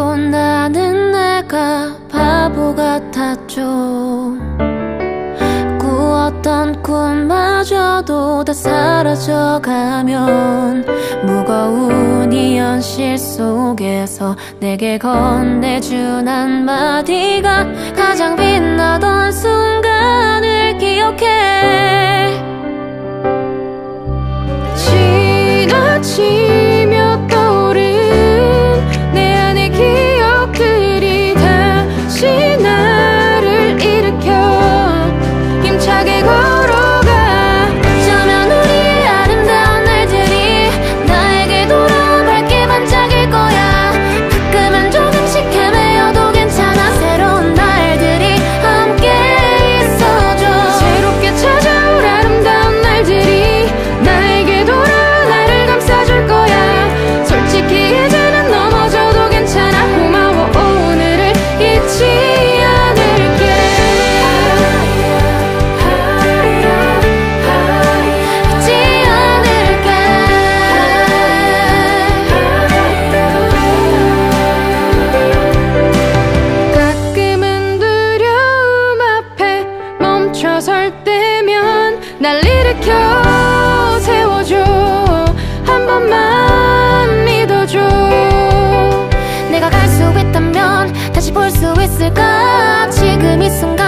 때도 나는 내가 바보 같았죠. 꾸었던 꿈마저도 다 사라져가면 무거운 이 현실 속에서 내게 건네준 한마디가 가장 빛나던 순간을 기억해. 지나치며 떠오른 내 안의 기억들이 다시 나를 일으켜 힘차게 걸어가. 어쩌면 우리의 아름다운 날들이 나에게 돌아온 밝게 반짝일 거야. 가끔은 조금씩 헤매어도 괜찮아. 새로운 날들이 함께 있어줘. 새롭게 찾아올 아름다운 날들이 나에게 돌아와 나를 감싸줄 거야. 솔직히 이제는 넘어져도 괜찮아. 고마워. 오늘을 잊지 않을게. 잊지 않을게. 가끔은 두려움 앞에 멈춰설 때면 날 일으켜 세워줘. 한 번만 믿어줘. 내가 갈 수 있다면 다시 볼 수 있을까. 지금 이 순간